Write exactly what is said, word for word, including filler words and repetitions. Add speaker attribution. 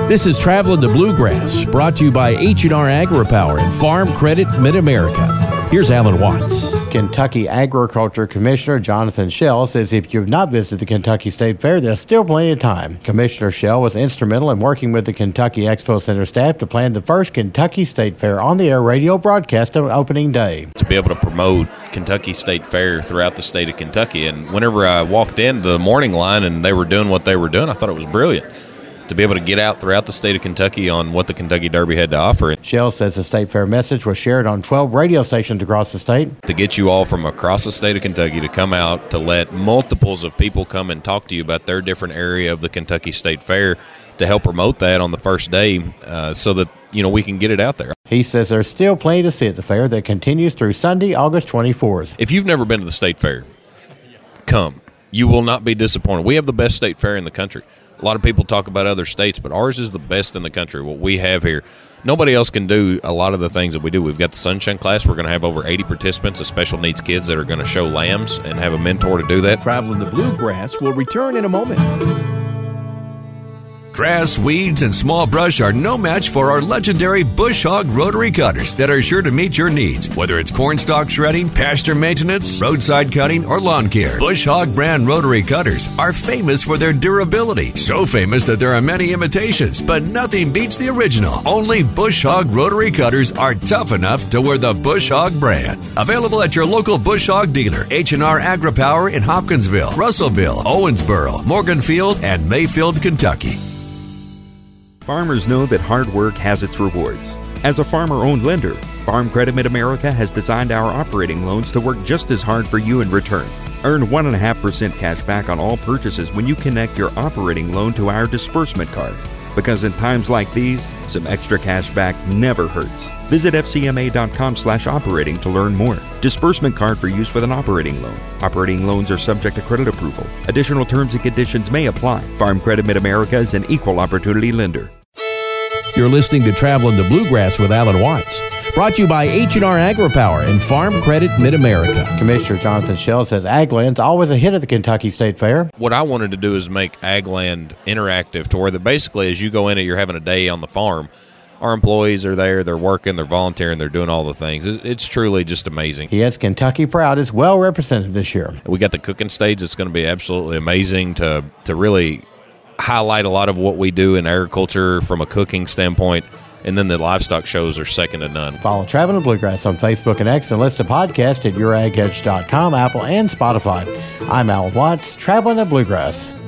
Speaker 1: This is Traveling the Bluegrass, brought to you by H and R AgriPower and Farm Credit Mid-America. Here's Alan Watts.
Speaker 2: Kentucky Agriculture Commissioner Jonathan Schell says if you've not visited the Kentucky State Fair, there's still plenty of time. Commissioner Schell was instrumental in working with the Kentucky Expo Center staff to plan the first Kentucky State Fair on-the-air radio broadcast on opening day.
Speaker 3: To be able to promote Kentucky State Fair throughout the state of Kentucky, and whenever I walked in the morning line and they were doing what they were doing, I thought it was brilliant. To be able to get out throughout the state of Kentucky on what the Kentucky Derby had to offer.
Speaker 2: Schell says the State Fair message was shared on twelve radio stations across the state.
Speaker 3: To get you all from across the state of Kentucky to come out, to let multiples of people come and talk to you about their different area of the Kentucky State Fair, to help promote that on the first day uh, so that, you know, we can get it out there.
Speaker 2: He says there's still plenty to see at the fair that continues through Sunday, August twenty-fourth.
Speaker 3: If you've never been to the State Fair, come. You will not be disappointed. We have the best state fair in the country. A lot of people talk about other states, but ours is the best in the country, what we have here. Nobody else can do a lot of the things that we do. We've got the Sunshine Class. We're going to have over eighty participants of special needs kids that are going to show lambs and have a mentor to do that.
Speaker 1: Traveling the Bluegrass will return in a moment.
Speaker 4: Grass, weeds, and small brush are no match for our legendary Bush Hog rotary cutters that are sure to meet your needs. Whether it's cornstalk shredding, pasture maintenance, roadside cutting, or lawn care, Bush Hog brand rotary cutters are famous for their durability. So famous that there are many imitations, but nothing beats the original. Only Bush Hog rotary cutters are tough enough to wear the Bush Hog brand. Available at your local Bush Hog dealer, H and R AgriPower in Hopkinsville, Russellville, Owensboro, Morganfield, and Mayfield, Kentucky.
Speaker 5: Farmers know that hard work has its rewards. As a farmer-owned lender, Farm Credit Mid-America has designed our operating loans to work just as hard for you in return. Earn one point five percent cash back on all purchases when you connect your operating loan to our disbursement card. Because in times like these, some extra cash back never hurts. Visit F C M A dot com slash operating to learn more. Disbursement card for use with an operating loan. Operating loans are subject to credit approval. Additional terms and conditions may apply. Farm Credit Mid-America is an equal opportunity lender.
Speaker 1: You're listening to Traveling the Bluegrass with Alan Watts, brought to you by H and R AgriPower and Farm Credit Mid-America.
Speaker 2: Commissioner Jonathan Schell says Agland's always a hit at the Kentucky State Fair.
Speaker 3: What I wanted to do is make Agland interactive to where that basically as you go in it, you're having a day on the farm. Our employees are there, they're working, they're volunteering, they're doing all the things. It's truly just amazing.
Speaker 2: He has Kentucky Proud is well represented this year.
Speaker 3: We got the cooking stage. It's going to be absolutely amazing to to really highlight a lot of what we do in agriculture from a cooking standpoint, and then the livestock shows are second to none.
Speaker 2: Follow Traveling the Bluegrass on Facebook and X and listen to podcasts at your ag edge dot com, Apple, and Spotify. I'm Alan Watts, Traveling the Bluegrass.